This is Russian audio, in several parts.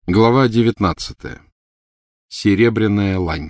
Глава 19. Серебряная лань.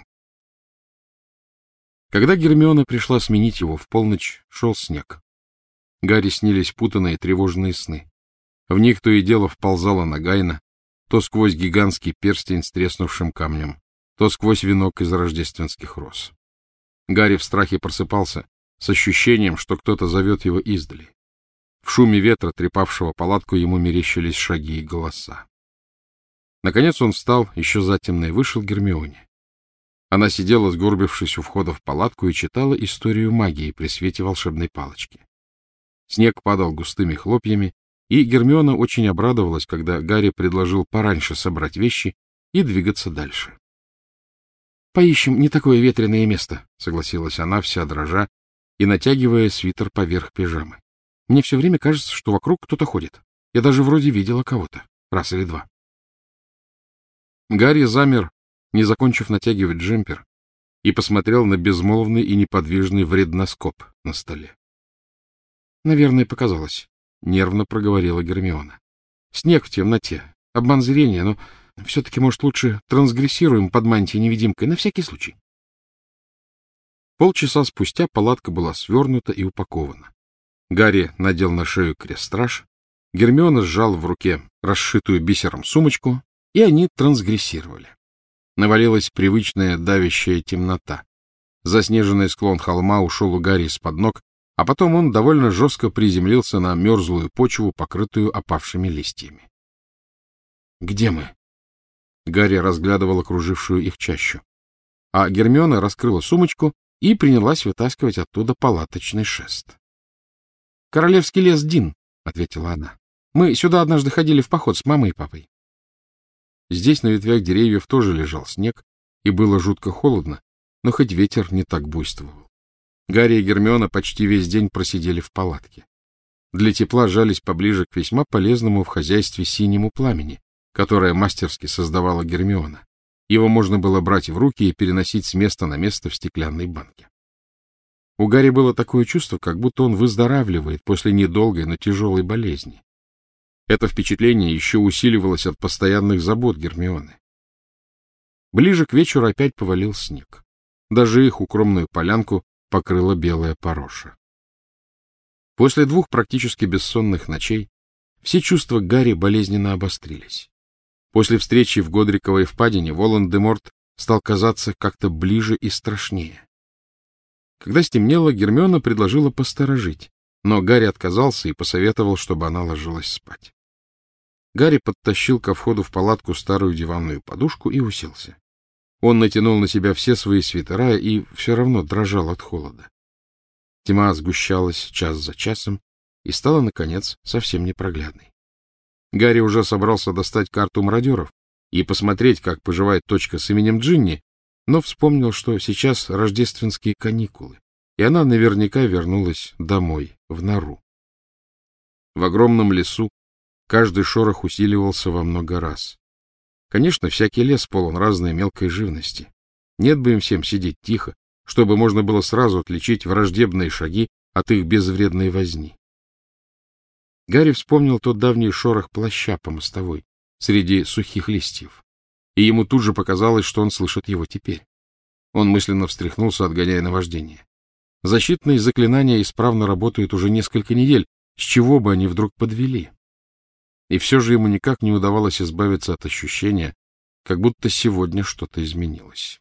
Когда Гермиона пришла сменить его в полночь, шел снег. Гарри снились путанные тревожные сны. В них то и дело вползала Нагайна, то сквозь гигантский перстень с треснувшим камнем, то сквозь венок из рождественских роз. Гарри в страхе просыпался с ощущением, что кто-то зовет его издали. В шуме ветра, трепавшего палатку, ему мерещились шаги и голоса. Наконец он встал, еще затемно, и вышел к Гермионе. Она сидела, сгорбившись у входа в палатку, и читала историю магии при свете волшебной палочки. Снег падал густыми хлопьями, и Гермиона очень обрадовалась, когда Гарри предложил пораньше собрать вещи и двигаться дальше. — Поищем не такое ветреное место, — согласилась она, вся дрожа и натягивая свитер поверх пижамы. — Мне все время кажется, что вокруг кто-то ходит. Я даже вроде видела кого-то. Раз или два. Гарри замер, не закончив натягивать джемпер, и посмотрел на безмолвный и неподвижный вредноскоп на столе. — Наверное, показалось, — нервно проговорила Гермиона. — Снег в темноте, обман зрения, но все-таки, может, лучше трансгрессируем под мантией-невидимкой, на всякий случай. Полчаса спустя палатка была свернута и упакована. Гарри надел на шею крест-страж, Гермиона сжал в руке расшитую бисером сумочку, и они трансгрессировали. Навалилась привычная давящая темнота. Заснеженный склон холма ушел у Гарри из-под ног, а потом он довольно жестко приземлился на мерзлую почву, покрытую опавшими листьями. — Где мы? Гарри разглядывал окружившую их чащу. А Гермиона раскрыла сумочку и принялась вытаскивать оттуда палаточный шест. — Королевский лес Дин, — ответила она. — Мы сюда однажды ходили в поход с мамой и папой. Здесь на ветвях деревьев тоже лежал снег, и было жутко холодно, но хоть ветер не так буйствовал. Гарри и Гермиона почти весь день просидели в палатке. Для тепла жались поближе к весьма полезному в хозяйстве синему пламени, которое мастерски создавала Гермиона. Его можно было брать в руки и переносить с места на место в стеклянной банке. У Гарри было такое чувство, как будто он выздоравливает после недолгой, но тяжелой болезни. Это впечатление еще усиливалось от постоянных забот Гермионы. Ближе к вечеру опять повалил снег. Даже их укромную полянку покрыла белая пороша. После 2 практически бессонных ночей все чувства Гарри болезненно обострились. После встречи в Годриковой впадине Волан-де-Морт стал казаться как-то ближе и страшнее. Когда стемнело, Гермиона предложила посторожить, но Гарри отказался и посоветовал, чтобы она ложилась спать. Гарри подтащил ко входу в палатку старую диванную подушку и уселся. Он натянул на себя все свои свитера и все равно дрожал от холода. Тьма сгущалась час за часом и стала, наконец, совсем непроглядной. Гарри уже собрался достать карту мародеров и посмотреть, как поживает точка с именем Джинни, но вспомнил, что сейчас рождественские каникулы, и она наверняка вернулась домой, в нору. В огромном лесу каждый шорох усиливался во много раз. Конечно, всякий лес полон разной мелкой живности. Нет бы им всем сидеть тихо, чтобы можно было сразу отличить враждебные шаги от их безвредной возни. Гарри вспомнил тот давний шорох плаща по мостовой среди сухих листьев, и ему тут же показалось, что он слышит его теперь. Он мысленно встряхнулся, отгоняя наваждение. Защитные заклинания исправно работают уже несколько недель, с чего бы они вдруг подвели? И все же ему никак не удавалось избавиться от ощущения, как будто сегодня что-то изменилось.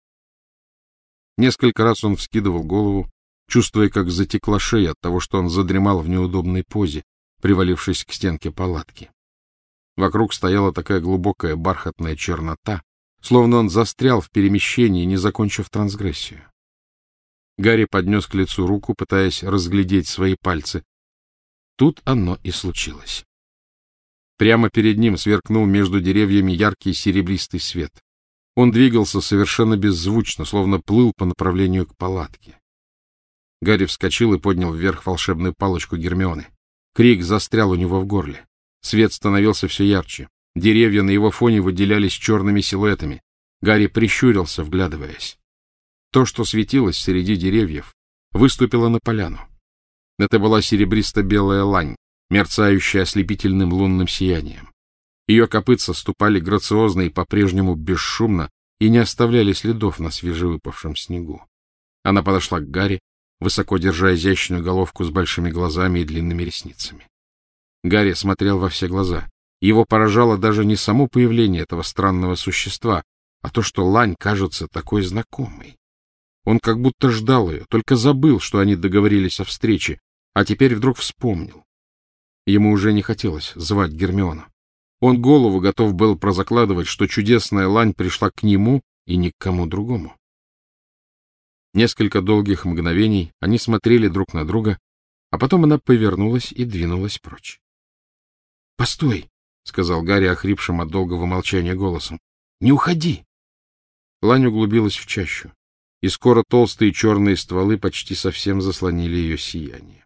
Несколько раз он вскидывал голову, чувствуя, как затекла шея от того, что он задремал в неудобной позе, привалившись к стенке палатки. Вокруг стояла такая глубокая бархатная чернота, словно он застрял в перемещении, не закончив трансгрессию. Гарри поднес к лицу руку, пытаясь разглядеть свои пальцы. Тут оно и случилось. Прямо перед ним сверкнул между деревьями яркий серебристый свет. Он двигался совершенно беззвучно, словно плыл по направлению к палатке. Гарри вскочил и поднял вверх волшебную палочку Гермионы. Крик застрял у него в горле. Свет становился все ярче. Деревья на его фоне выделялись черными силуэтами. Гарри прищурился, вглядываясь. То, что светилось среди деревьев, выступило на поляну. Это была серебристо-белая лань, мерцающая ослепительным лунным сиянием. Ее копытца ступали грациозно и по-прежнему бесшумно и не оставляли следов на свежевыпавшем снегу. Она подошла к Гарри, высоко держа изящную головку с большими глазами и длинными ресницами. Гарри смотрел во все глаза. Его поражало даже не само появление этого странного существа, а то, что лань кажется такой знакомой. Он как будто ждал ее, только забыл, что они договорились о встрече, а теперь вдруг вспомнил. Ему уже не хотелось звать Гермиону. Он голову готов был прозакладывать, что чудесная лань пришла к нему и ни к кому другому. Несколько долгих мгновений они смотрели друг на друга, а потом она повернулась и двинулась прочь. — Постой! — сказал Гарри охрипшим от долгого молчания голосом. — Не уходи! Лань углубилась в чащу, и скоро толстые черные стволы почти совсем заслонили ее сияние.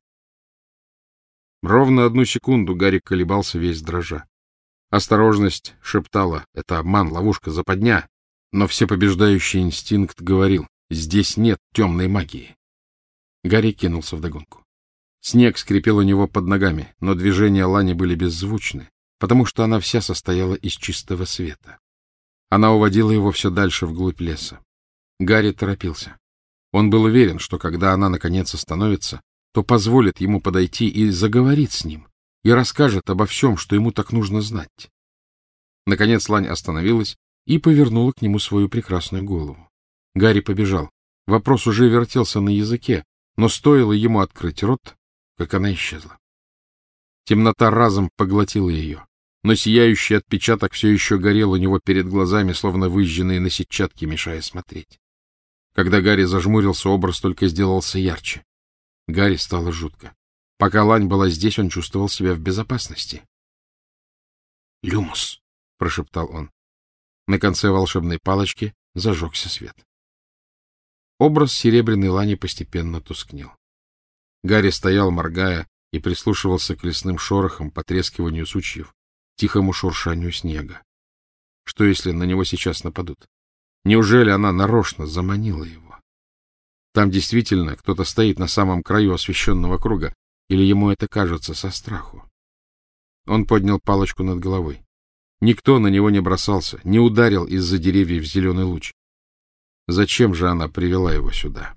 Ровно 1 секунду Гарри колебался весь дрожа. Осторожность шептала: это обман, ловушка, западня, но всепобеждающий инстинкт говорил: здесь нет темной магии. Гарри кинулся вдогонку. Снег скрипел у него под ногами, но движения лани были беззвучны, потому что она вся состояла из чистого света. Она уводила его все дальше вглубь леса. Гарри торопился. Он был уверен, что когда она наконец остановится, то позволит ему подойти и заговорит с ним, и расскажет обо всем, что ему так нужно знать. Наконец лань остановилась и повернула к нему свою прекрасную голову. Гарри побежал. Вопрос уже вертелся на языке, но стоило ему открыть рот, как она исчезла. Темнота разом поглотила ее, но сияющий отпечаток все еще горел у него перед глазами, словно выжженные на сетчатке, мешая смотреть. Когда Гарри зажмурился, образ только сделался ярче. Гарри стало жутко. Пока лань была здесь, он чувствовал себя в безопасности. «Люмус!» — прошептал он. На конце волшебной палочки зажегся свет. Образ серебряной лани постепенно тускнел. Гарри стоял, моргая, и прислушивался к лесным шорохам, потрескиванию сучьев, тихому шуршанию снега. Что, если на него сейчас нападут? Неужели она нарочно заманила его? Там действительно кто-то стоит на самом краю освещенного круга, или ему это кажется со страху? Он поднял палочку над головой. Никто на него не бросался, не ударил из-за деревьев зеленый луч. Зачем же она привела его сюда?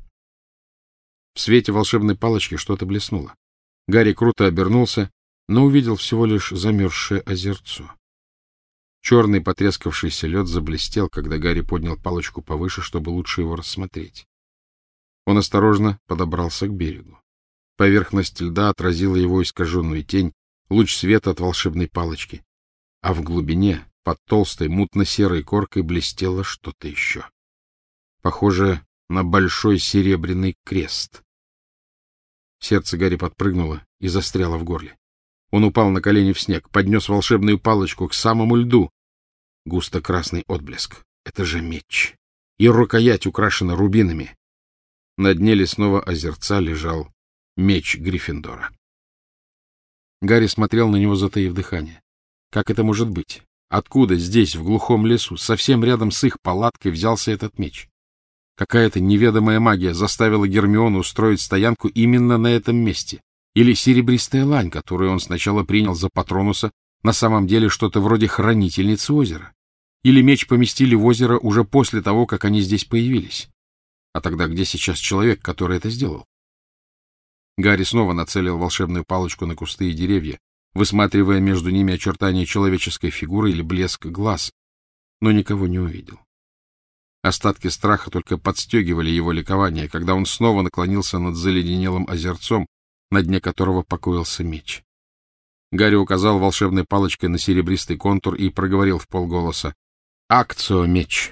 В свете волшебной палочки что-то блеснуло. Гарри круто обернулся, но увидел всего лишь замерзшее озерцо. Черный потрескавшийся лед заблестел, когда Гарри поднял палочку повыше, чтобы лучше его рассмотреть. Он осторожно подобрался к берегу. Поверхность льда отразила его искаженную тень, луч света от волшебной палочки. А в глубине, под толстой мутно-серой коркой, блестело что-то еще. Похоже на большой серебряный крест. Сердце Гарри подпрыгнуло и застряло в горле. Он упал на колени в снег, поднес волшебную палочку к самому льду. Густо-красный отблеск. Это же меч. И рукоять украшена рубинами. На дне лесного озерца лежал меч Гриффиндора. Гарри смотрел на него, затаив дыхание. Как это может быть? Откуда здесь, в глухом лесу, совсем рядом с их палаткой, взялся этот меч? Какая-то неведомая магия заставила Гермиону устроить стоянку именно на этом месте. Или серебристая лань, которую он сначала принял за Патронуса, на самом деле что-то вроде хранительницы озера. Или меч поместили в озеро уже после того, как они здесь появились. А тогда где сейчас человек, который это сделал? Гарри снова нацелил волшебную палочку на кусты и деревья, высматривая между ними очертания человеческой фигуры или блеск глаз, но никого не увидел. Остатки страха только подстегивали его ликование, когда он снова наклонился над заледенелым озерцом, на дне которого покоился меч. Гарри указал волшебной палочкой на серебристый контур и проговорил вполголоса: «Акцио, меч!»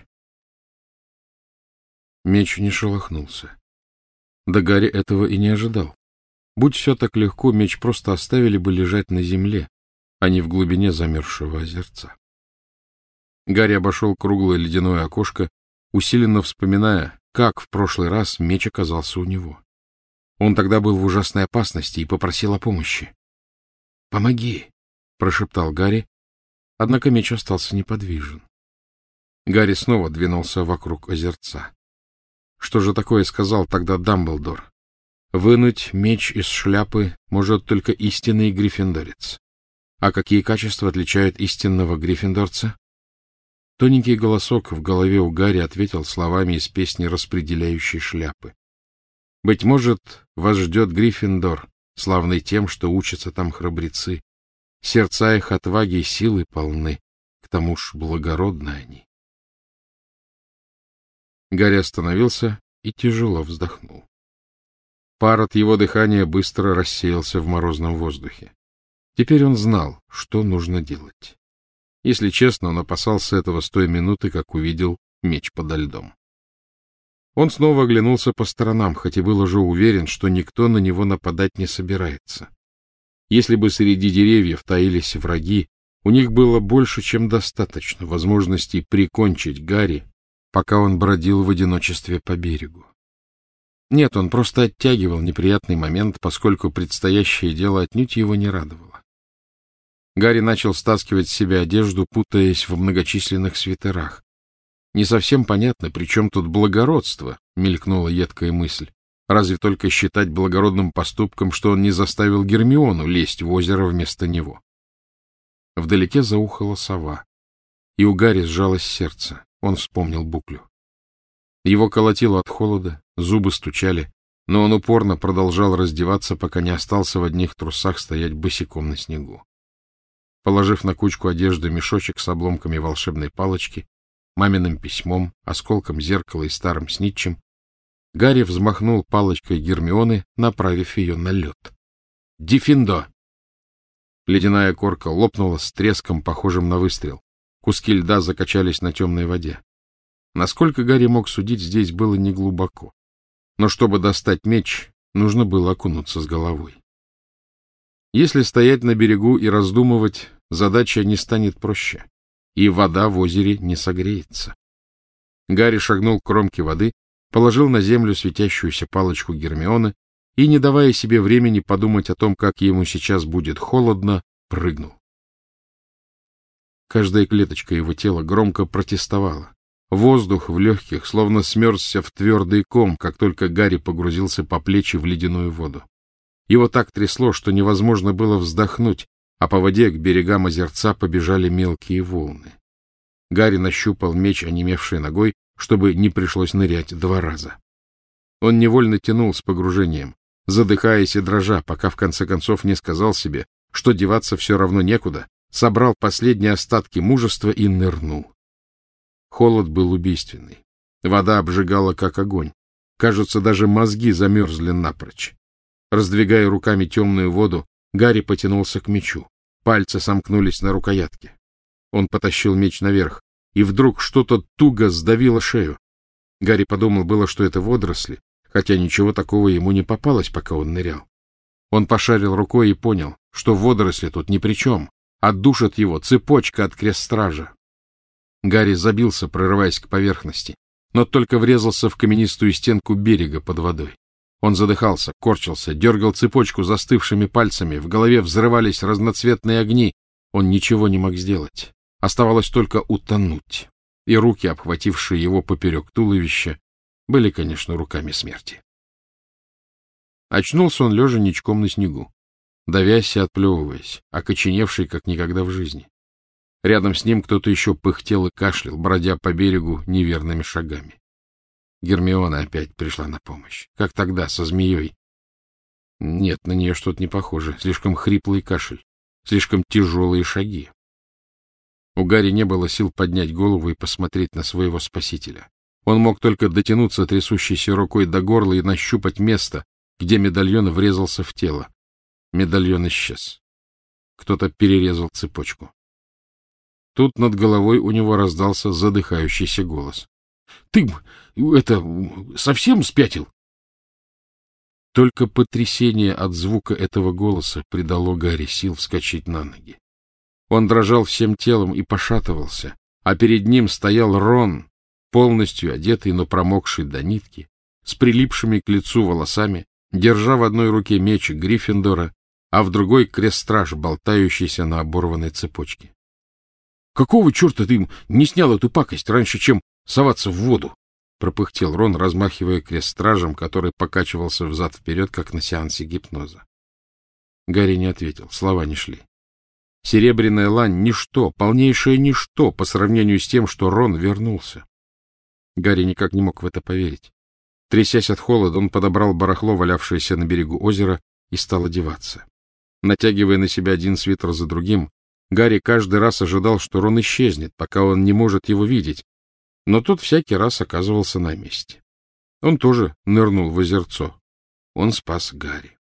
Меч не шелохнулся. Да Гарри этого и не ожидал. Будь все так легко, меч просто оставили бы лежать на земле, а не в глубине замерзшего озерца. Гарри обошел круглое ледяное окошко, усиленно вспоминая, как в прошлый раз меч оказался у него. Он тогда был в ужасной опасности и попросил о помощи. «Помоги!» — прошептал Гарри, однако меч остался неподвижен. Гарри снова двинулся вокруг озерца. Что же такое сказал тогда Дамблдор? Вынуть меч из шляпы может только истинный гриффиндорец. А какие качества отличают истинного гриффиндорца? Тоненький голосок в голове у Гарри ответил словами из песни распределяющей шляпы. Быть может, вас ждет Гриффиндор, славный тем, что учатся там храбрецы. Сердца их отваги и силы полны, к тому ж благородны они. Гарри остановился и тяжело вздохнул. Пар от его дыхания быстро рассеялся в морозном воздухе. Теперь он знал, что нужно делать. Если честно, он опасался этого с той минуты, как увидел меч подо льдом. Он снова оглянулся по сторонам, хоть и был уже уверен, что никто на него нападать не собирается. Если бы среди деревьев таились враги, у них было больше, чем достаточно возможностей прикончить Гарри, пока он бродил в одиночестве по берегу. Нет, он просто оттягивал неприятный момент, поскольку предстоящее дело отнюдь его не радовало. Гарри начал стаскивать с себя одежду, путаясь в многочисленных свитерах. Не совсем понятно, при чем тут благородство, мелькнула едкая мысль. Разве только считать благородным поступком, что он не заставил Гермиону лезть в озеро вместо него. Вдалеке заухала сова, и у Гарри сжалось сердце. Он вспомнил Буклю. Его колотило от холода, зубы стучали, но он упорно продолжал раздеваться, пока не остался в одних трусах стоять босиком на снегу. Положив на кучку одежды мешочек с обломками волшебной палочки, маминым письмом, осколком зеркала и старым снитчем, Гарри взмахнул палочкой Гермионы, направив ее на лед. «Диффиндо!» Ледяная корка лопнула с треском, похожим на выстрел. Куски льда закачались на темной воде. Насколько Гарри мог судить, здесь было неглубоко. Но чтобы достать меч, нужно было окунуться с головой. Если стоять на берегу и раздумывать, задача не станет проще, и вода в озере не согреется. Гарри шагнул к кромке воды, положил на землю светящуюся палочку Гермионы и, не давая себе времени подумать о том, как ему сейчас будет холодно, прыгнул. Каждая клеточка его тела громко протестовала. Воздух в легких словно смерзся в твердый ком, как только Гарри погрузился по плечи в ледяную воду. Его так трясло, что невозможно было вздохнуть, а по воде к берегам озерца побежали мелкие волны. Гарри нащупал меч, онемевшей ногой, чтобы не пришлось нырять 2 раза. Он невольно тянул с погружением, задыхаясь и дрожа, пока в конце концов не сказал себе, что деваться все равно некуда, собрал последние остатки мужества и нырнул. Холод был убийственный. Вода обжигала, как огонь. Кажется, даже мозги замерзли напрочь. Раздвигая руками темную воду, Гарри потянулся к мечу. Пальцы сомкнулись на рукоятке. Он потащил меч наверх, и вдруг что-то туго сдавило шею. Гарри подумал было, что это водоросли, хотя ничего такого ему не попалось, пока он нырял. Он пошарил рукой и понял, что водоросли тут ни при чем. Отдушит его цепочка от крестстража. Гарри забился, прорываясь к поверхности, но только врезался в каменистую стенку берега под водой. Он задыхался, корчился, дергал цепочку застывшими пальцами, в голове взрывались разноцветные огни. Он ничего не мог сделать. Оставалось только утонуть, и руки, обхватившие его поперек туловища, были, конечно, руками смерти. Очнулся он лежа ничком на снегу, давясь и отплевываясь, окоченевший, как никогда в жизни. Рядом с ним кто-то еще пыхтел и кашлял, бродя по берегу неверными шагами. Гермиона опять пришла на помощь. Как тогда, со змеей. Нет, на нее что-то не похоже. Слишком хриплый кашель, слишком тяжелые шаги. У Гарри не было сил поднять голову и посмотреть на своего спасителя. Он мог только дотянуться трясущейся рукой до горла и нащупать место, где медальон врезался в тело. Медальон исчез. Кто-то перерезал цепочку. Тут над головой у него раздался задыхающийся голос. — Ты совсем спятил? Только потрясение от звука этого голоса придало Гарри сил вскочить на ноги. Он дрожал всем телом и пошатывался, а перед ним стоял Рон, полностью одетый, но промокший до нитки, с прилипшими к лицу волосами, держа в одной руке меч Гриффиндора, а в другой крестстраж, болтающийся на оборванной цепочке. — Какого черта ты не снял эту пакость раньше, чем соваться в воду? — пропыхтел Рон, размахивая крестстражем, который покачивался взад-вперед, как на сеансе гипноза. Гарри не ответил, слова не шли. Серебряная лань — ничто, полнейшее ничто по сравнению с тем, что Рон вернулся. Гарри никак не мог в это поверить. Трясясь от холода, он подобрал барахло, валявшееся на берегу озера, и стал одеваться. Натягивая на себя один свитер за другим, Гарри каждый раз ожидал, что Рон исчезнет, пока он не может его видеть, но тот всякий раз оказывался на месте. Он тоже нырнул в озерцо. Он спас Гарри.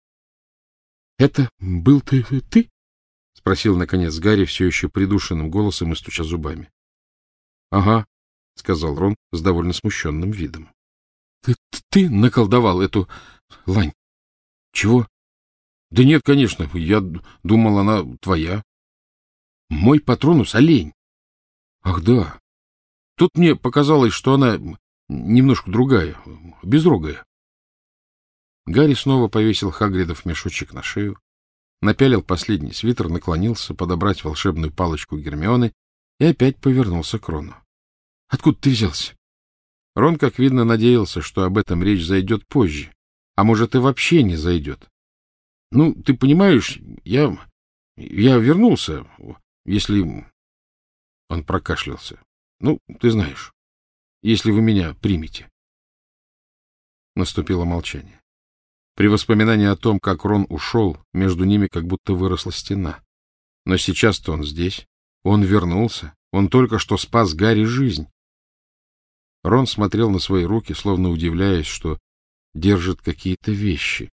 — Это был ты? — спросил, наконец, Гарри все еще придушенным голосом и стуча зубами. — Ага, — сказал Рон с довольно смущенным видом. — Ты наколдовал эту лань? — Чего? — Да нет, конечно, я думал, она твоя. — Мой Патронус — олень. — Ах, да. Тут мне показалось, что она немножко другая, безрогая. Гарри снова повесил Хагридов мешочек на шею, напялил последний свитер, наклонился подобрать волшебную палочку Гермионы и опять повернулся к Рону. — Откуда ты взялся? Рон, как видно, надеялся, что об этом речь зайдет позже, а может и вообще не зайдет. — Ну, ты понимаешь, я вернулся, если... Он прокашлялся. — Ну, ты знаешь, если вы меня примете. Наступило молчание. При воспоминании о том, как Рон ушел, между ними как будто выросла стена. Но сейчас-то он здесь, он вернулся, он только что спас Гарри жизнь. Рон смотрел на свои руки, словно удивляясь, что держит какие-то вещи.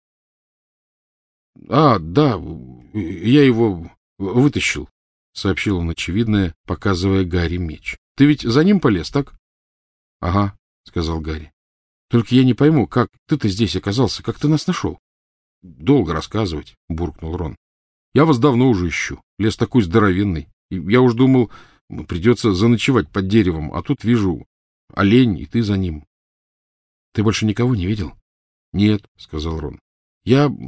— А, да, я его вытащил, — сообщил он очевидное, показывая Гарри меч. — Ты ведь за ним полез, так? — Ага, — сказал Гарри. — Только я не пойму, как ты-то здесь оказался, как ты нас нашел? — Долго рассказывать, — буркнул Рон. — Я вас давно уже ищу. Лес такой здоровенный. Я уж думал, придется заночевать под деревом, а тут вижу олень, и ты за ним. — Ты больше никого не видел? — Нет, — сказал Рон. —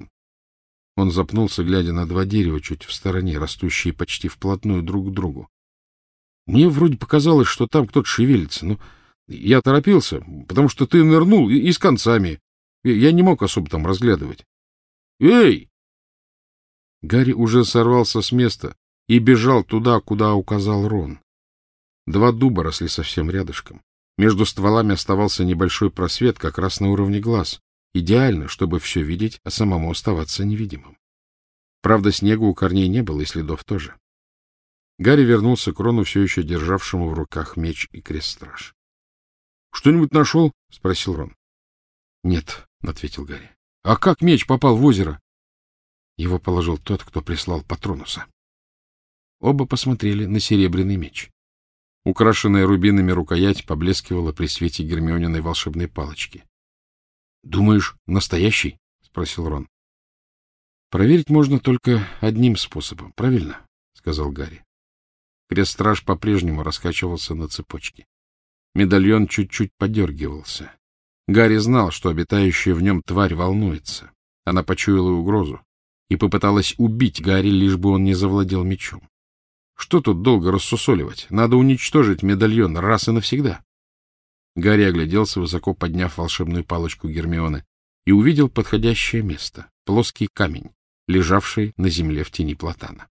Он запнулся, глядя на два дерева чуть в стороне, растущие почти вплотную друг к другу. Мне вроде показалось, что там кто-то шевелится, но я торопился, потому что ты нырнул и с концами. Я не мог особо там разглядывать. «Эй!» Гарри уже сорвался с места и бежал туда, куда указал Рон. Два дуба росли совсем рядышком. Между стволами оставался небольшой просвет как раз на уровне глаз. Идеально, чтобы все видеть, а самому оставаться невидимым. Правда, снега у корней не было, и следов тоже. Гарри вернулся к Рону, все еще державшему в руках меч и крест-страж. — Что-нибудь нашел? — спросил Рон. — Нет, — ответил Гарри. — А как меч попал в озеро? Его положил тот, кто прислал Патронуса. Оба посмотрели на серебряный меч. Украшенная рубинами рукоять поблескивала при свете Гермиониной волшебной палочки. — Думаешь, настоящий? — спросил Рон. — Проверить можно только одним способом, правильно? — сказал Гарри. Крест-страж по-прежнему раскачивался на цепочке. Медальон чуть-чуть подергивался. Гарри знал, что обитающая в нем тварь волнуется. Она почуяла угрозу и попыталась убить Гарри, лишь бы он не завладел мечом. Что тут долго рассусоливать? Надо уничтожить медальон раз и навсегда. Гарри огляделся, высоко подняв волшебную палочку Гермионы, и увидел подходящее место — плоский камень, лежавший на земле в тени платана.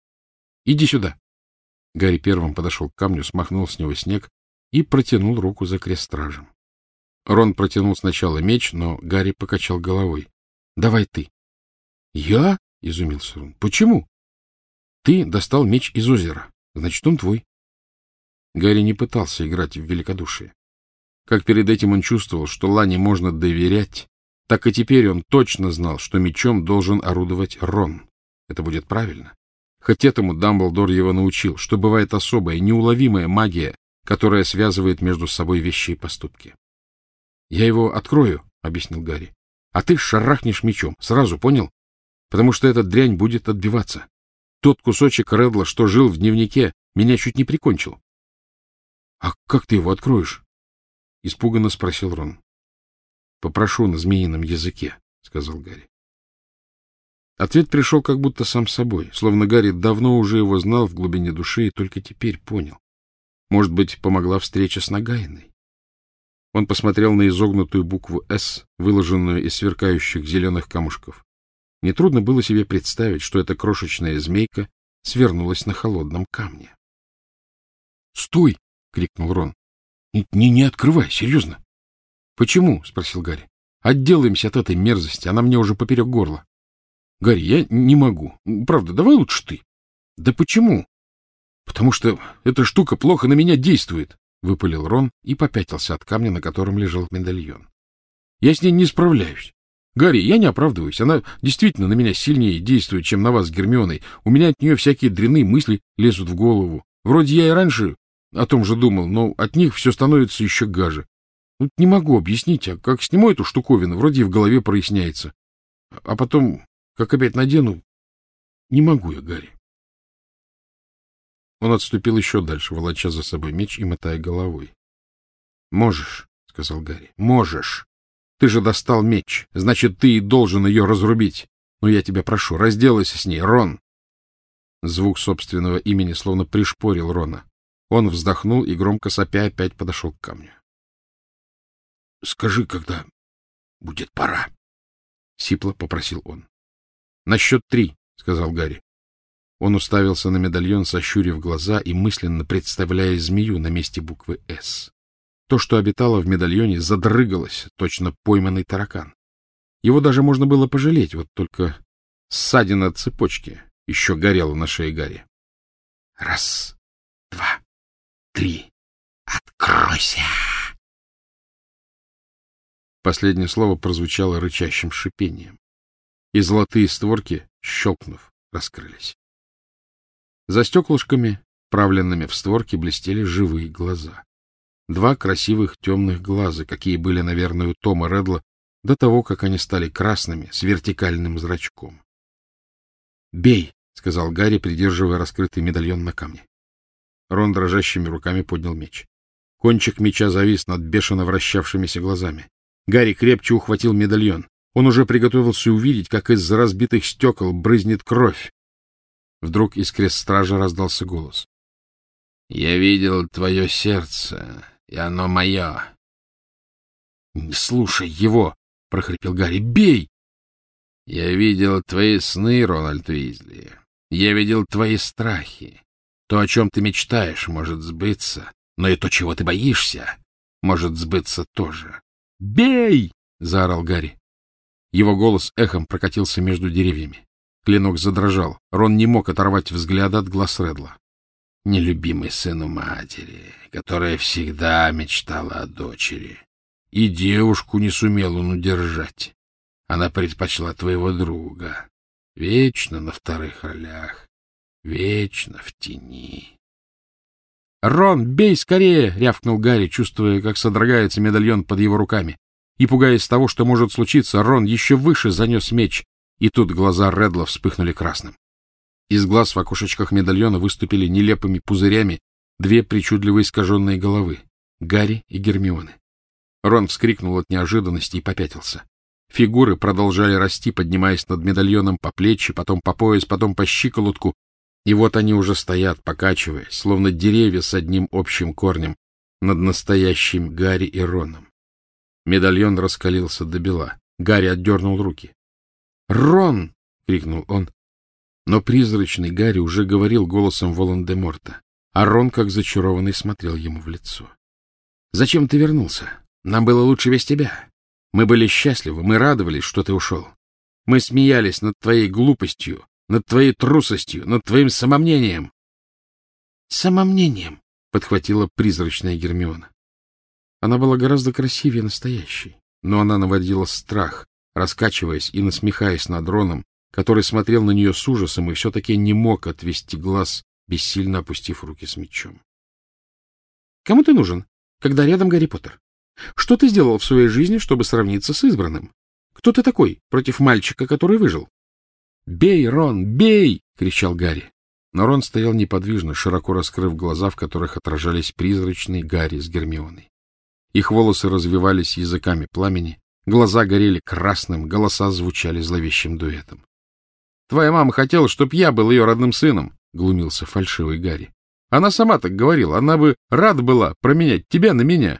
— Иди сюда! Гарри первым подошел к камню, смахнул с него снег и протянул руку за крест-стражем. Рон протянул сначала меч, но Гарри покачал головой. — Давай ты. — Я? — изумился Рон. — Почему? — Ты достал меч из озера. Значит, он твой. Гарри не пытался играть в великодушие. Как перед этим он чувствовал, что Лане можно доверять, так и теперь он точно знал, что мечом должен орудовать Рон. Это будет правильно. Хоть этому Дамблдор его научил, что бывает особая, неуловимая магия, которая связывает между собой вещи и поступки. — Я его открою, — объяснил Гарри, — а ты шарахнешь мечом. Сразу понял? Потому что эта дрянь будет отбиваться. Тот кусочек Редла, что жил в дневнике, меня чуть не прикончил. — А как ты его откроешь? — испуганно спросил Рон. — Попрошу на змеином языке, — сказал Гарри. Ответ пришел как будто сам собой, словно Гарри давно уже его знал в глубине души и только теперь понял. Может быть, помогла встреча с Нагайной? Он посмотрел на изогнутую букву «С», выложенную из сверкающих зеленых камушков. Нетрудно было себе представить, что эта крошечная змейка свернулась на холодном камне. — Стой! — крикнул Рон. — Не открывай, серьезно. — Почему? — спросил Гарри. — Отделаемся от этой мерзости, она мне уже поперек горла. — Гарри, я не могу. Правда, давай лучше ты. — Да почему? — Потому что эта штука плохо на меня действует, — выпалил Рон и попятился от камня, на котором лежал медальон. — Я с ней не справляюсь. Гарри, я не оправдываюсь. Она действительно на меня сильнее действует, чем на вас с Гермионой. У меня от нее всякие дрянные мысли лезут в голову. Вроде я и раньше о том же думал, но от них все становится еще гаже. Вот не могу объяснить, а как сниму эту штуковину, вроде и в голове проясняется. А потом, как опять надену, не могу я, Гарри. Он отступил еще дальше, волоча за собой меч и мотая головой. — Можешь, — сказал Гарри, — можешь. Ты же достал меч, значит, ты и должен ее разрубить. Но я тебя прошу, разделайся с ней, Рон. Звук собственного имени словно пришпорил Рона. Он вздохнул и, громко сопя, опять подошел к камню. — Скажи, когда будет пора, — сипло попросил он. — На счет 3, — сказал Гарри. Он уставился на медальон, сощурив глаза и мысленно представляя змею на месте буквы «С». То, что обитало в медальоне, задрыгалось, точно пойманный таракан. Его даже можно было пожалеть, вот только ссадина от цепочки еще горела на шее Гарри. — 1, 2, 3, откройся! Последнее слово прозвучало рычащим шипением, и золотые створки, щелкнув, раскрылись. За стеклышками, вправленными в створки, блестели живые глаза. 2 красивых темных глаза, какие были, наверное, у Тома Реддла до того, как они стали красными, с вертикальным зрачком. — Бей! — сказал Гарри, придерживая раскрытый медальон на камне. Рон дрожащими руками поднял меч. Кончик меча завис над бешено вращавшимися глазами. Гарри крепче ухватил медальон. Он уже приготовился увидеть, как из-за разбитых стекол брызнет кровь. Вдруг из крест-стража раздался голос. — Я видел твое сердце, и оно мое. — Не слушай его! — прохрипел Гарри. — Бей! — Я видел твои сны, Рональд Уизли. Я видел твои страхи. То, о чем ты мечтаешь, может сбыться, но и то, чего ты боишься, может сбыться тоже. — Бей! — заорал Гарри. Его голос эхом прокатился между деревьями. Клинок задрожал. Рон не мог оторвать взгляда от глаз Реддла. Нелюбимый сыну матери, которая всегда мечтала о дочери. И девушку не сумел он удержать. Она предпочла твоего друга. Вечно на вторых ролях, вечно в тени. — Рон, бей скорее! — рявкнул Гарри, чувствуя, как содрогается медальон под его руками. И, пугаясь того, что может случиться, Рон еще выше занес меч, и тут глаза Реддла вспыхнули красным. Из глаз в окошечках медальона выступили нелепыми пузырями 2 причудливо искаженные головы — Гарри и Гермионы. Рон вскрикнул от неожиданности и попятился. Фигуры продолжали расти, поднимаясь над медальоном по плечи, потом по пояс, потом по щиколотку, и вот они уже стоят, покачиваясь, словно деревья с одним общим корнем, над настоящим Гарри и Роном. Медальон раскалился до бела. Гарри отдернул руки. «Рон!» — крикнул он. Но призрачный Гарри уже говорил голосом Волан-де-Морта, а Рон, как зачарованный, смотрел ему в лицо. — Зачем ты вернулся? Нам было лучше без тебя. Мы были счастливы, мы радовались, что ты ушел. Мы смеялись над твоей глупостью, над твоей трусостью, над твоим самомнением. — Самомнением, — подхватила призрачная Гермиона. Она была гораздо красивее настоящей, но она наводила страх, раскачиваясь и насмехаясь над Роном, который смотрел на нее с ужасом и все-таки не мог отвести глаз, бессильно опустив руки с мечом. — Кому ты нужен, когда рядом Гарри Поттер? Что ты сделал в своей жизни, чтобы сравниться с избранным? Кто ты такой против мальчика, который выжил? — Бей, Рон, бей! — кричал Гарри. Но Рон стоял неподвижно, широко раскрыв глаза, в которых отражались призрачные Гарри с Гермионой. Их волосы развивались языками пламени, глаза горели красным, голоса звучали зловещим дуэтом. — Твоя мама хотела, чтоб я был ее родным сыном, — глумился фальшивый Гарри. — Она сама так говорила, она бы рада была променять тебя на меня.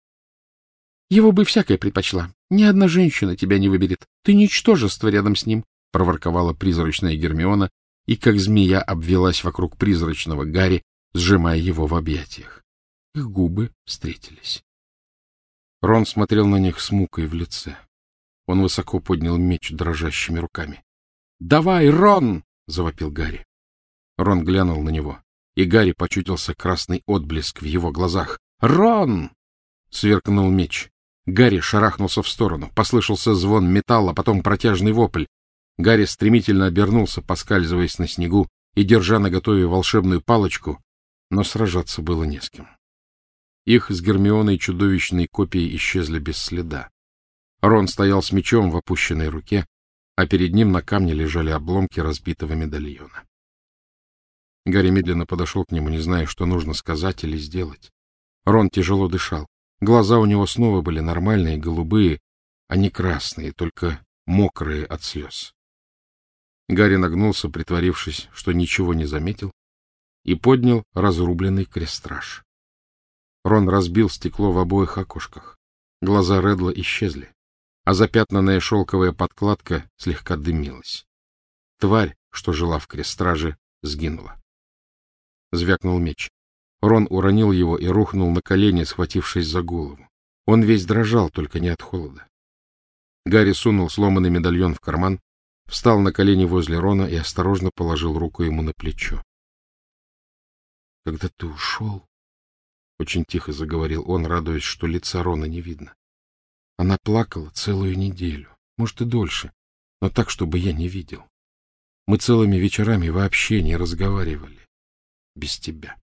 — Его бы всякое предпочла. Ни одна женщина тебя не выберет. Ты ничтожество рядом с ним, — проворковала призрачная Гермиона, и как змея обвелась вокруг призрачного Гарри, сжимая его в объятиях. Их губы встретились. Рон смотрел на них с мукой в лице. Он высоко поднял меч дрожащими руками. — Давай, Рон! — завопил Гарри. Рон глянул на него, и Гарри почудился красный отблеск в его глазах. «Рон!» — сверкнул меч. Гарри шарахнулся в сторону. Послышался звон металла, потом протяжный вопль. Гарри стремительно обернулся, поскальзываясь на снегу и держа наготове волшебную палочку, но сражаться было не с кем. Их с Гермионой чудовищные копии исчезли без следа. Рон стоял с мечом в опущенной руке, а перед ним на камне лежали обломки разбитого медальона. Гарри медленно подошел к нему, не зная, что нужно сказать или сделать. Рон тяжело дышал. Глаза у него снова были нормальные, голубые, а не красные, только мокрые от слез. Гарри нагнулся, притворившись, что ничего не заметил, и поднял разрубленный крестраж. Рон разбил стекло в обоих окошках. Глаза Редла исчезли, а запятнанная шелковая подкладка слегка дымилась. Тварь, что жила в крестраже, сгинула. Звякнул меч. Рон уронил его и рухнул на колени, схватившись за голову. Он весь дрожал, только не от холода. Гарри сунул сломанный медальон в карман, встал на колени возле Рона и осторожно положил руку ему на плечо. — Когда ты ушел, — очень тихо заговорил он, радуясь, что лица Рона не видно. Она плакала целую неделю, может и дольше, но так, чтобы я не видел. Мы целыми вечерами вообще не разговаривали. Без тебя.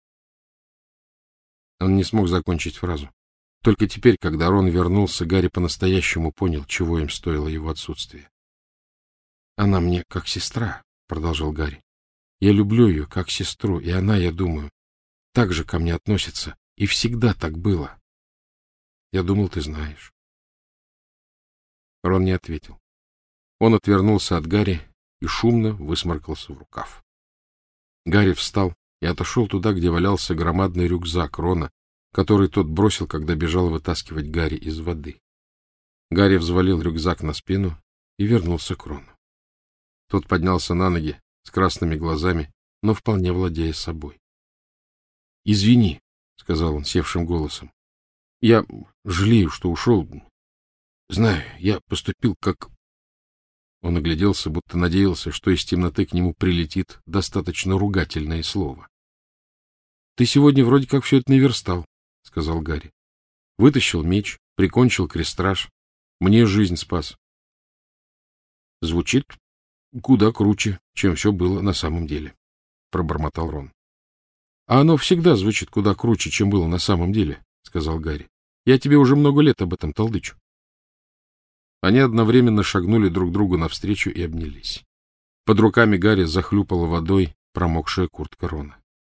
Он не смог закончить фразу. Только теперь, когда Рон вернулся, Гарри по-настоящему понял, чего им стоило его отсутствие. — Она мне как сестра, — продолжал Гарри. — Я люблю ее как сестру, и она, я думаю, так же ко мне относится. И всегда так было. Я думал, ты знаешь. Рон не ответил. Он отвернулся от Гарри и шумно высморкался в рукав. Гарри встал и отошел туда, где валялся громадный рюкзак Рона, который тот бросил, когда бежал вытаскивать Гарри из воды. Гарри взвалил рюкзак на спину и вернулся к Рону. Тот поднялся на ноги с красными глазами, но вполне владея собой. — Извини, — сказал он севшим голосом. — Я жалею, что ушел. Знаю, я поступил как... Он огляделся, будто надеялся, что из темноты к нему прилетит достаточно ругательное слово. — Ты сегодня вроде как все это наверстал, — сказал Гарри. — Вытащил меч, прикончил крестраж. Мне жизнь спас. — Звучит куда круче, чем все было на самом деле, — пробормотал Рон. — А оно всегда звучит куда круче, чем было на самом деле, — сказал Гарри. — Я тебе уже много лет об этом толдычу. Они одновременно шагнули друг другу навстречу и обнялись. Под руками Гарри захлюпала водой промокшая куртка Рона.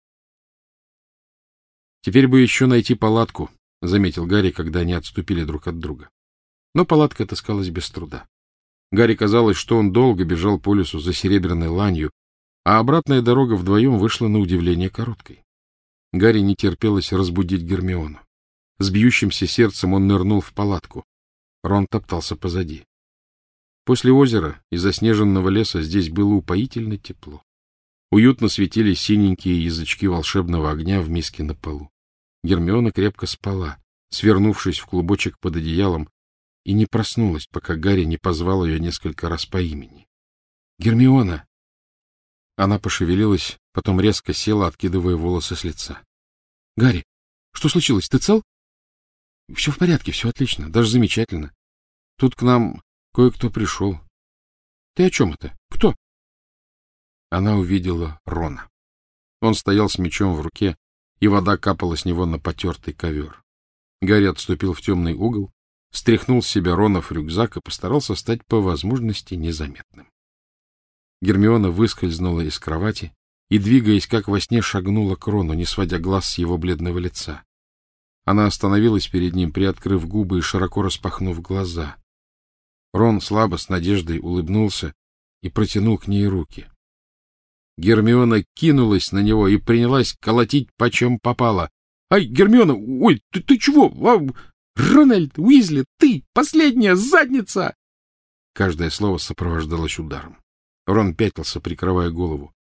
— Теперь бы еще найти палатку, — заметил Гарри, когда они отступили друг от друга. Но палатка отыскалась без труда. Гарри казалось, что он долго бежал по лесу за серебряной ланью, а обратная дорога вдвоем вышла на удивление короткой. Гарри не терпелось разбудить Гермиону. С бьющимся сердцем он нырнул в палатку. Рон топтался позади. После озера и заснеженного леса здесь было упоительно тепло. Уютно светились синенькие язычки волшебного огня в миске на полу. Гермиона крепко спала, свернувшись в клубочек под одеялом, и не проснулась, пока Гарри не позвал ее несколько раз по имени. «Гермиона!» Она пошевелилась, потом резко села, откидывая волосы с лица. «Гарри, что случилось? Ты цел?» «Все в порядке, все отлично, даже замечательно. Тут к нам кое-кто пришел». «Ты о чем это? Кто?» Она увидела Рона. Он стоял с мечом в руке, и вода капала с него на потертый ковер. Гарри отступил в темный угол, стряхнул с себя Ронов рюкзак и постарался стать по возможности незаметным. Гермиона выскользнула из кровати и, двигаясь как во сне, шагнула к Рону, не сводя глаз с его бледного лица. Она остановилась перед ним, приоткрыв губы и широко распахнув глаза. Рон слабо, с надеждой улыбнулся и протянул к ней руки. Гермиона кинулась на него и принялась колотить почем попало. — Ай, Гермиона! Ой, ты чего? Рональд Уизли, ты! Последняя задница! Каждое слово сопровождалось ударом. Рон пятился, прикрывая голову.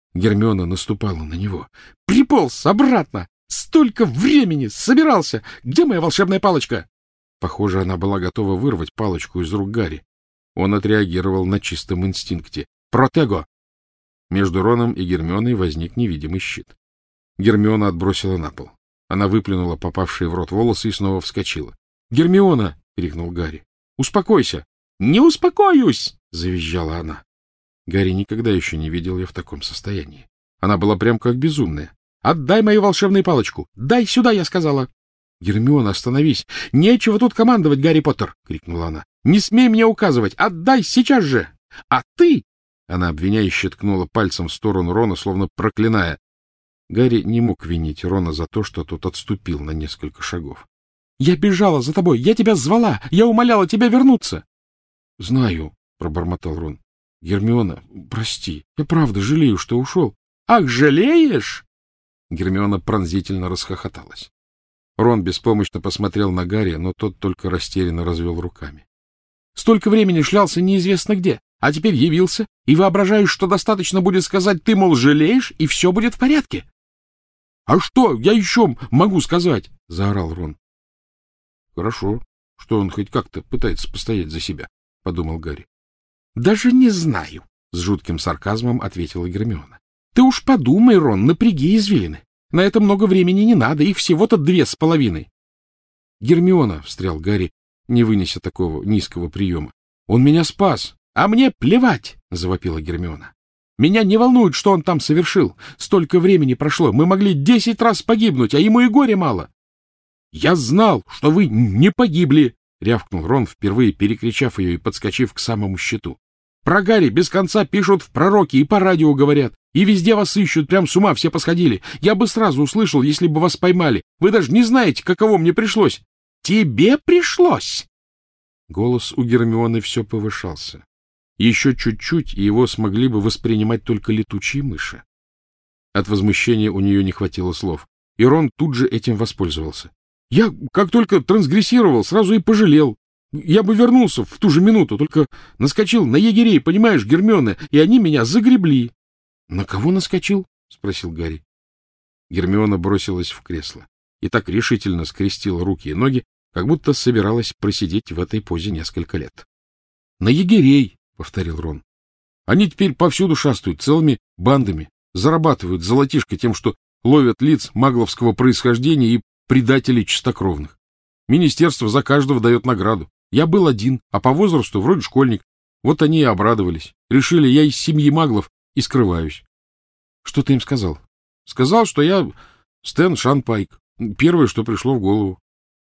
Гермиона наступала на него. — Приполз обратно! Столько времени! Собирался! Где моя волшебная палочка? Похоже, она была готова вырвать палочку из рук Гарри. Он отреагировал на чистом инстинкте. «Протего!» Между Роном и Гермионой возник невидимый щит. Гермиона отбросила на пол. Она выплюнула попавшие в рот волосы и снова вскочила. «Гермиона!» — крикнул Гарри. «Успокойся!» «Не успокоюсь!» — завизжала она. Гарри никогда еще не видел ее в таком состоянии. Она была прям как безумная. «Отдай мою волшебную палочку! Дай сюда, я сказала!» «Гермиона, остановись! Нечего тут командовать, Гарри Поттер!» — крикнула она. «Не смей мне указывать! Отдай сейчас же! А ты...» Она обвиняюще ткнула пальцем в сторону Рона, словно проклиная. Гарри не мог винить Рона за то, что тот отступил на несколько шагов. «Я бежала за тобой! Я тебя звала! Я умоляла тебя вернуться!» «Знаю», — пробормотал Рон. «Гермиона, прости, я правда жалею, что ушел». «Ах, жалеешь?» Гермиона пронзительно расхохоталась. Рон беспомощно посмотрел на Гарри, но тот только растерянно развел руками. «Столько времени шлялся неизвестно где, а теперь явился и воображаешь, что достаточно будет сказать, ты, мол, жалеешь, и все будет в порядке». «А что я еще могу сказать?» — заорал Рон. «Хорошо, что он хоть как-то пытается постоять за себя», — подумал Гарри. — Даже не знаю, — с жутким сарказмом ответила Гермиона. — Ты уж подумай, Рон, напряги извилины. На это много времени не надо, их всего-то 2,5. — Гермиона, — встрял Гарри, не вынеся такого низкого приема, — он меня спас. — А мне плевать, — завопила Гермиона. — Меня не волнует, что он там совершил. Столько времени прошло, мы могли 10 раз погибнуть, а ему и горя мало. — Я знал, что вы не погибли, — рявкнул Рон, впервые перекричав ее и подскочив к самому щиту. — Про Гарри без конца пишут в пророке и по радио говорят, и везде вас ищут, прям с ума все посходили. Я бы сразу услышал, если бы вас поймали. Вы даже не знаете, каково мне пришлось. — Тебе пришлось? Голос у Гермионы все повышался. Еще чуть-чуть, и его смогли бы воспринимать только летучие мыши. От возмущения у нее не хватило слов, и Рон тут же этим воспользовался. Я, как только трансгрессировал, сразу и пожалел. Я бы вернулся в ту же минуту, только наскочил на егерей, понимаешь, Гермиона, и они меня загребли. — На кого наскочил? — спросил Гарри. Гермиона бросилась в кресло и так решительно скрестила руки и ноги, как будто собиралась просидеть в этой позе несколько лет. — На егерей, — повторил Рон. — Они теперь повсюду шастают целыми бандами, зарабатывают золотишко тем, что ловят лиц магловского происхождения и предателей чистокровных. Министерство за каждого дает награду. Я был один, а по возрасту вроде школьник. Вот они и обрадовались. Решили, я из семьи маглов и скрываюсь. Что ты им сказал? Сказал, что я Стэн Шанпайк. Первое, что пришло в голову.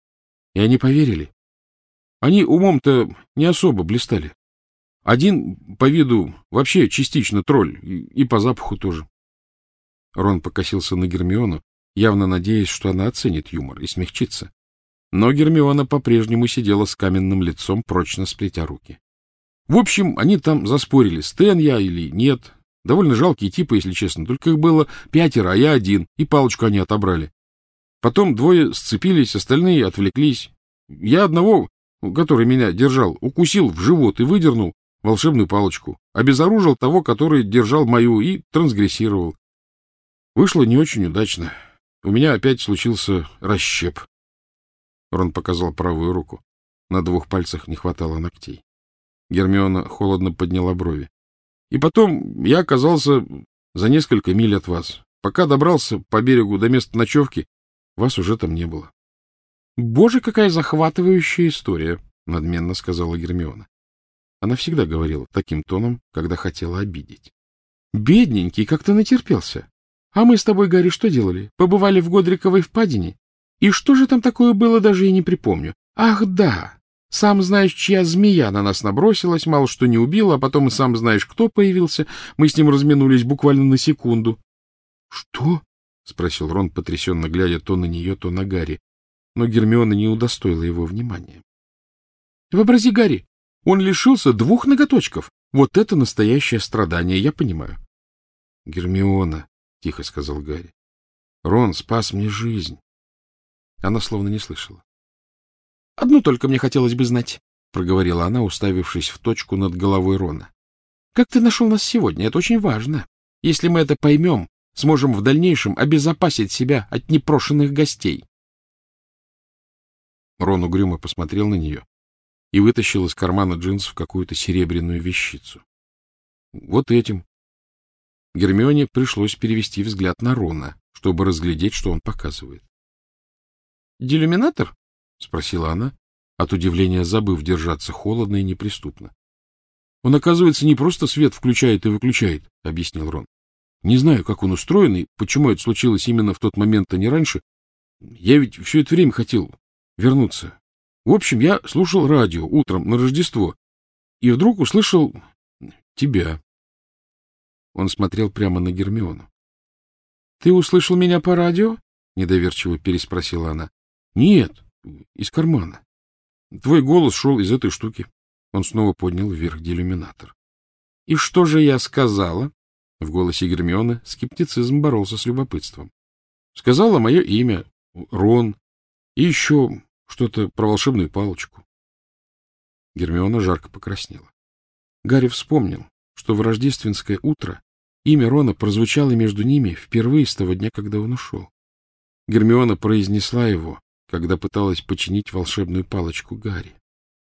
И они поверили. Они умом-то не особо блистали. Один по виду вообще частично тролль, и по запаху тоже. Рон покосился на Гермиону, явно надеясь, что она оценит юмор и смягчится. Но Гермиона по-прежнему сидела с каменным лицом, прочно сплетя руки. В общем, они там заспорили, Стэн я или нет. Довольно жалкие типы, если честно. Только их было 5, а я один, и палочку они отобрали. Потом 2 сцепились, остальные отвлеклись. Я одного, который меня держал, укусил в живот и выдернул волшебную палочку. Обезоружил того, который держал мою, и трансгрессировал. Вышло не очень удачно. У меня опять случился расщеп. Рон показал правую руку. На 2 пальцах не хватало ногтей. Гермиона холодно подняла брови. И потом я оказался за несколько миль от вас. Пока добрался по берегу до места ночевки, вас уже там не было. — Боже, какая захватывающая история! — надменно сказала Гермиона. Она всегда говорила таким тоном, когда хотела обидеть. — Бедненький, как ты натерпелся. А мы с тобой, Гарри, что делали? Побывали в Годриковой впадине? И что же там такое было, даже и не припомню. Ах, да! Сам знаешь, чья змея на нас набросилась, мало что не убила, а потом и сам знаешь, кто появился. Мы с ним разминулись буквально на секунду. — Что? — спросил Рон, потрясенно глядя то на нее, то на Гарри. Но Гермиона не удостоила его внимания. — Вообрази, Гарри, он лишился 2 ноготочков. Вот это настоящее страдание, я понимаю. — Гермиона, — тихо сказал Гарри, — Рон спас мне жизнь. Она словно не слышала. — Одну только мне хотелось бы знать, — проговорила она, уставившись в точку над головой Рона. — Как ты нашел нас сегодня? Это очень важно. Если мы это поймем, сможем в дальнейшем обезопасить себя от непрошенных гостей. Рон угрюмо посмотрел на нее и вытащил из кармана джинсов какую-то серебряную вещицу. Вот этим. Гермионе пришлось перевести взгляд на Рона, чтобы разглядеть, что он показывает. — Делюминатор? — спросила она, от удивления забыв держаться холодно и неприступно. — Он, оказывается, не просто свет включает и выключает, — объяснил Рон. — Не знаю, как он устроен и почему это случилось именно в тот момент, а не раньше. Я ведь все это время хотел вернуться. В общем, я слушал радио утром на Рождество и вдруг услышал тебя. Он смотрел прямо на Гермиону. — Ты услышал меня по радио? — недоверчиво переспросила она. — Нет, из кармана. Твой голос шел из этой штуки. Он снова поднял вверх делюминатор. — И что же я сказала? В голосе Гермионы скептицизм боролся с любопытством. — Сказала мое имя, Рон, и еще что-то про волшебную палочку. Гермиона жарко покраснела. Гарри вспомнил, что в рождественское утро имя Рона прозвучало между ними впервые с того дня, когда он ушел. Гермиона произнесла его, когда пыталась починить волшебную палочку Гарри.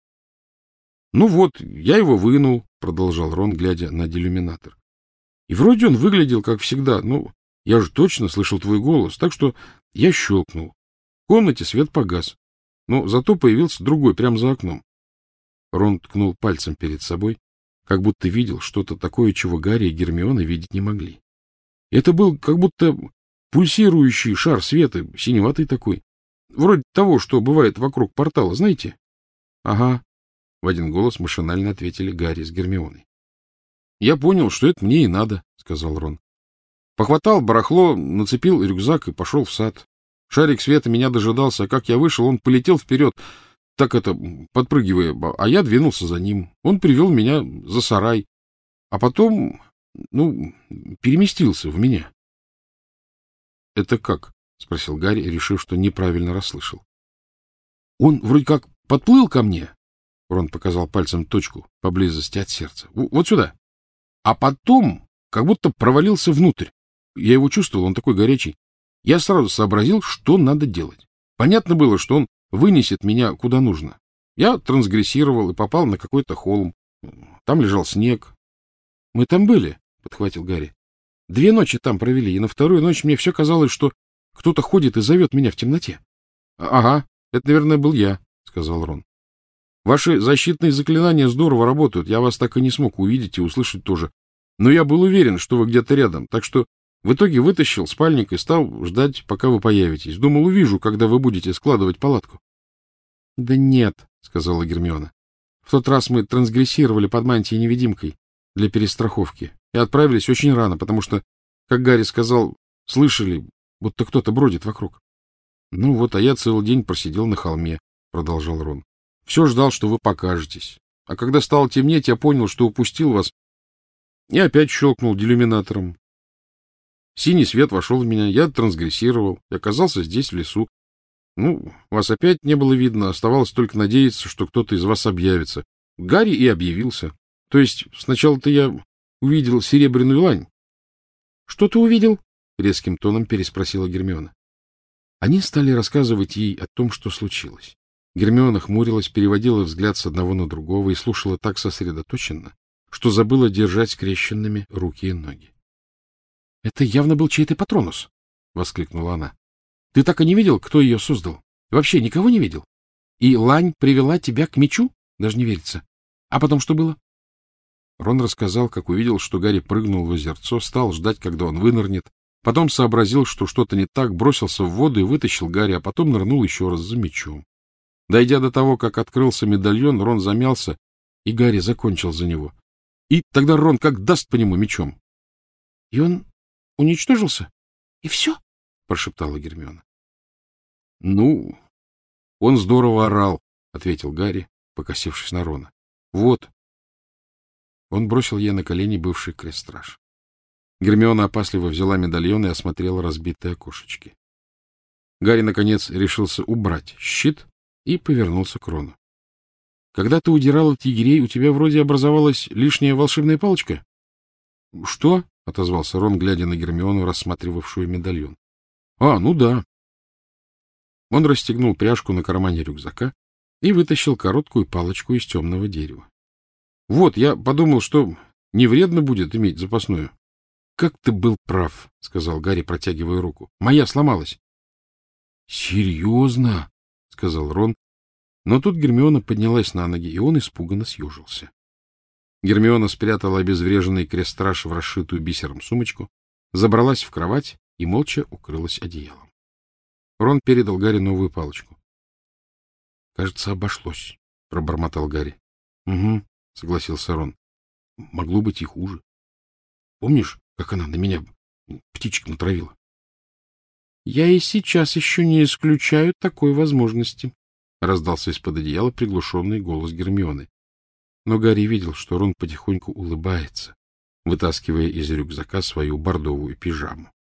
— Ну вот, я его вынул, — продолжал Рон, глядя на делюминатор. — И вроде он выглядел, как всегда. Ну, я же точно слышал твой голос, так что я щелкнул. В комнате свет погас, но зато появился другой прямо за окном. Рон ткнул пальцем перед собой, как будто видел что-то такое, чего Гарри и Гермиона видеть не могли. Это был как будто пульсирующий шар света, синеватый такой. Вроде того, что бывает вокруг портала, знаете? — Ага, — в один голос машинально ответили Гарри с Гермионой. — Я понял, что это мне и надо, — сказал Рон. Похватал барахло, нацепил рюкзак и пошел в сад. Шарик света меня дожидался, а как я вышел, он полетел вперед, так подпрыгивая, а я двинулся за ним. Он привел меня за сарай, а потом, переместился в меня. — Это как? — спросил Гарри, решив, что неправильно расслышал. — Он вроде как подплыл ко мне, — Рон показал пальцем точку поблизости от сердца, — вот сюда, а потом как будто провалился внутрь. Я его чувствовал, он такой горячий. Я сразу сообразил, что надо делать. Понятно было, что он вынесет меня куда нужно. Я трансгрессировал и попал на какой-то холм. Там лежал снег. — Мы там были, — подхватил Гарри. — 2 ночи там провели, и на 2-ю ночь мне все казалось, что кто-то ходит и зовет меня в темноте. — Ага, это, наверное, был я, — сказал Рон. — Ваши защитные заклинания здорово работают. Я вас так и не смог увидеть и услышать тоже. Но я был уверен, что вы где-то рядом, так что в итоге вытащил спальник и стал ждать, пока вы появитесь. Думал, увижу, когда вы будете складывать палатку. — Да нет, — сказала Гермиона. — В тот раз мы трансгрессировали под мантией-невидимкой для перестраховки и отправились очень рано, потому что, как Гарри сказал, слышали, будто кто-то бродит вокруг. — Ну вот, а я целый день просидел на холме, — продолжал Рон. — Все ждал, что вы покажетесь. А когда стало темнеть, я понял, что упустил вас, и опять щелкнул делюминатором. Синий свет вошел в меня, я трансгрессировал и оказался здесь, в лесу. Вас опять не было видно, оставалось только надеяться, что кто-то из вас объявится. Гарри и объявился. То есть сначала-то я увидел серебряную лань. — Что ты увидел? — резким тоном переспросила Гермиона. Они стали рассказывать ей о том, что случилось. Гермиона хмурилась, переводила взгляд с одного на другого и слушала так сосредоточенно, что забыла держать скрещенными руки и ноги. — Это явно был чей-то Патронус, — воскликнула она. — Ты так и не видел, кто ее создал? Вообще никого не видел? И лань привела тебя к мечу? Даже не верится. А потом что было? Рон рассказал, как увидел, что Гарри прыгнул в озерцо, стал ждать, когда он вынырнет, потом сообразил, что что-то не так, бросился в воду и вытащил Гарри, а потом нырнул еще раз за мечом. Дойдя до того, как открылся медальон, Рон замялся, и Гарри закончил за него. И тогда Рон как даст по нему мечом. — И он уничтожился? И все? — прошептала Гермиона. — Он здорово орал, — ответил Гарри, покосившись на Рона. — Вот. Он бросил ей на колени бывший крестраж. Гермиона опасливо взяла медальон и осмотрела разбитые окошечки. Гарри, наконец, решился убрать щит и повернулся к Рону. — Когда ты удирал от егерей, у тебя вроде образовалась лишняя волшебная палочка? — Что? отозвался Рон, глядя на Гермиону, рассматривавшую медальон. — А, ну да. Он расстегнул пряжку на кармане рюкзака и вытащил короткую палочку из темного дерева. — Вот, я подумал, что не вредно будет иметь запасную. — Как ты был прав, — сказал Гарри, протягивая руку. — Моя сломалась. — Серьезно? — сказал Рон. Но тут Гермиона поднялась на ноги, и он испуганно съежился. Гермиона спрятала обезвреженный крестраж в расшитую бисером сумочку, забралась в кровать и молча укрылась одеялом. Рон передал Гарри новую палочку. — Кажется, обошлось, — пробормотал Гарри. — Угу, — согласился Рон. — Могло быть и хуже. Помнишь, как она на меня птичек натравила? — Я и сейчас еще не исключаю такой возможности, — раздался из-под одеяла приглушенный голос Гермионы. Но Гарри видел, что Рон потихоньку улыбается, вытаскивая из рюкзака свою бордовую пижаму.